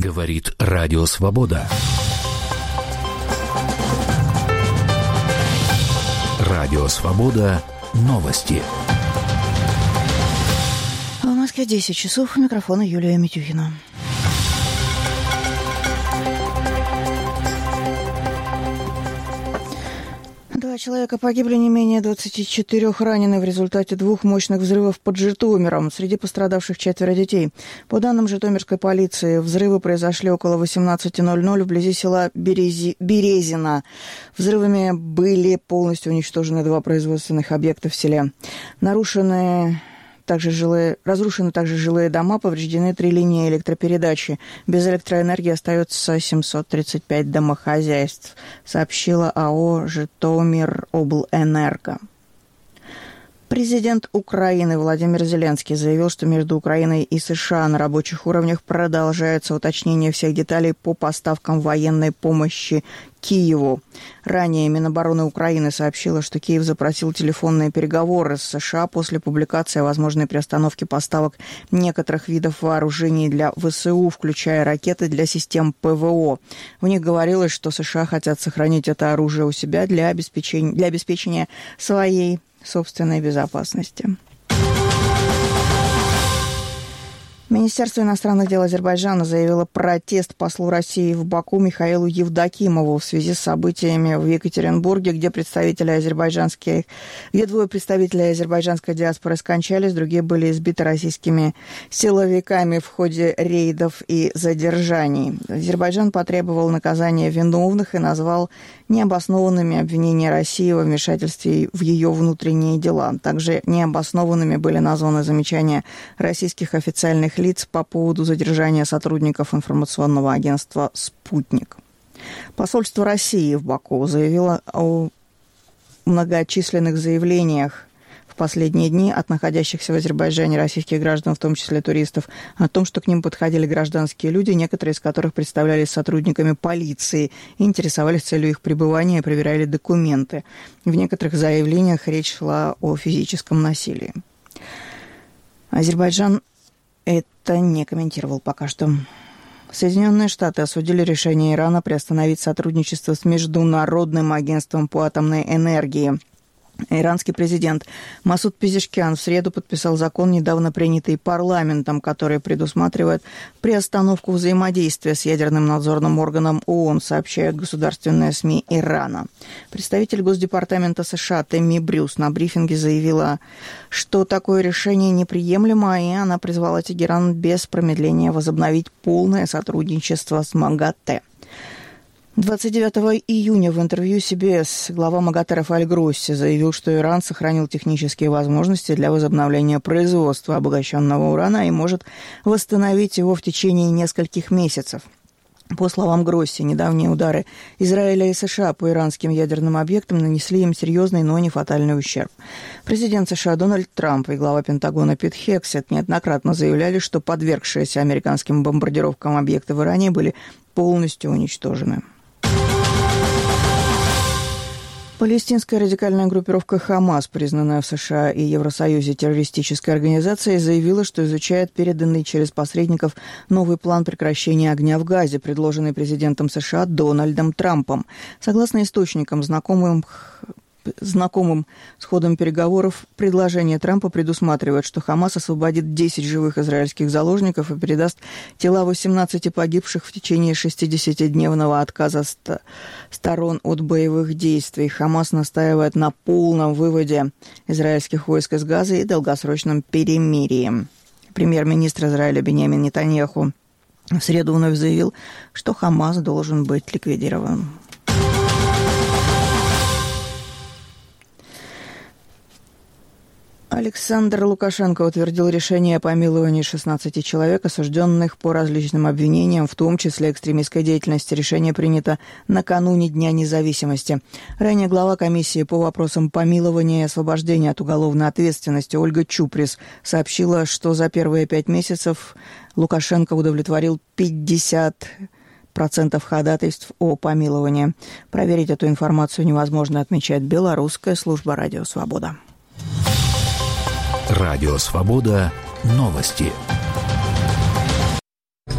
Говорит Радио Свобода. Радио Свобода. Новости. В Москве 10 часов. У микрофона Юлия Митюхина. Два человека погибли, не менее 24 ранены в результате двух мощных взрывов под Житомиром. Среди пострадавших 4 детей. По данным житомирской полиции, взрывы произошли около 18:00 вблизи села Березино. Взрывами были полностью уничтожены 2 производственных объекта в селе. Разрушены также жилые дома, повреждены 3 линии электропередачи. Без электроэнергии остается 735 домохозяйств, сообщила АО «Житомироблэнерго». Президент Украины Владимир Зеленский заявил, что между Украиной и США на рабочих уровнях продолжается уточнение всех деталей по поставкам военной помощи Киеву. Ранее Минобороны Украины сообщило, что Киев запросил телефонные переговоры с США после публикации о возможной приостановке поставок некоторых видов вооружений для ВСУ, включая ракеты для систем ПВО. В них говорилось, что США хотят сохранить это оружие у себя для обеспечения своей собственной безопасности. Министерство иностранных дел Азербайджана заявило протест послу России в Баку Михаилу Евдокимову в связи с событиями в Екатеринбурге, где 2 представителя азербайджанской диаспоры скончались, другие были избиты российскими силовиками в ходе рейдов и задержаний. Азербайджан потребовал наказания виновных и назвал необоснованными обвинения России во вмешательстве в ее внутренние дела. Также необоснованными были названы замечания российских официальных лиц по поводу задержания сотрудников информационного агентства «Спутник». Посольство России в Баку заявило о многочисленных заявлениях в последние дни от находящихся в Азербайджане российских граждан, в том числе туристов, о том, что к ним подходили гражданские люди, некоторые из которых представлялись сотрудниками полиции и интересовались целью их пребывания и проверяли документы. В некоторых заявлениях речь шла о физическом насилии. Азербайджан это не комментировал пока что. Соединенные Штаты осудили решение Ирана приостановить сотрудничество с Международным агентством по атомной энергии. Иранский президент Масуд Пезешкиан в среду подписал закон, недавно принятый парламентом, который предусматривает приостановку взаимодействия с ядерным надзорным органом ООН, сообщают государственные СМИ Ирана. Представитель Госдепартамента США Тэмми Брюс на брифинге заявила, что такое решение неприемлемо, и она призвала Тегеран без промедления возобновить полное сотрудничество с МАГАТЭ. 29 июня в интервью CBS глава МАГАТЭ Рафаэль Гросси заявил, что Иран сохранил технические возможности для возобновления производства обогащенного урана и может восстановить его в течение нескольких месяцев. По словам Гросси, недавние удары Израиля и США по иранским ядерным объектам нанесли им серьезный, но не фатальный ущерб. Президент США Дональд Трамп и глава Пентагона Пит Хексет неоднократно заявляли, что подвергшиеся американским бомбардировкам объекты в Иране были полностью уничтожены. Палестинская радикальная группировка «Хамас», признанная в США и Евросоюзе террористической организацией, заявила, что изучает переданный через посредников новый план прекращения огня в Газе, предложенный президентом США Дональдом Трампом. Согласно источникам, знакомым с ходом переговоров, предложение Трампа предусматривает, что Хамас освободит 10 живых израильских заложников и передаст тела 18 погибших в течение 60-дневного отказа сторон от боевых действий. Хамас настаивает на полном выводе израильских войск из Газы и долгосрочном перемирии. Премьер-министр Израиля Биньямин Нетаньяху в среду вновь заявил, что Хамас должен быть ликвидирован. Александр Лукашенко утвердил решение о помиловании 16 человек, осужденных по различным обвинениям, в том числе экстремистской деятельности. Решение принято накануне Дня независимости. Ранее глава комиссии по вопросам помилования и освобождения от уголовной ответственности Ольга Чуприс сообщила, что за первые 5 месяцев Лукашенко удовлетворил 50% ходатайств о помиловании. Проверить эту информацию невозможно, отмечает белорусская служба «Радио Свобода». Радио Свобода. Новости.